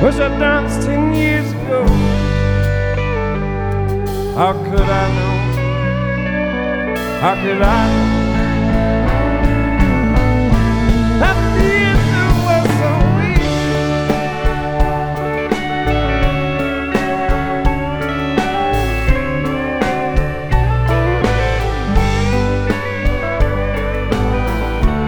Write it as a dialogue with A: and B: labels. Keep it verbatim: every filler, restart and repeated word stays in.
A: wish I'd danced ten years ago. How could I know? How could I know?